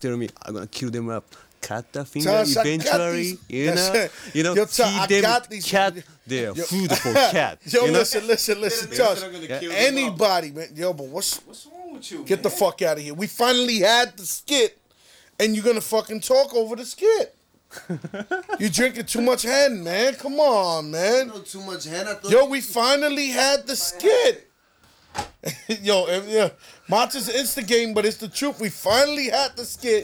tell me, I'm gonna kill them up. Cut the finger Josh, I got eventually, these- you That's know, it. you know, Yo, Josh, I feed them got these- cat their Yo- food for cat. Yo, you know? listen, Josh. Anybody, man. Yo, but what's wrong with you? get the fuck out of here. We finally had the skit, and you're gonna fucking talk over the skit. You drinking too much hen, man. Come on, man. No, too much hen. I thought Yo, we finally had the skit. Yo, yeah, Monta's instigating, but it's the truth. We finally had the skit.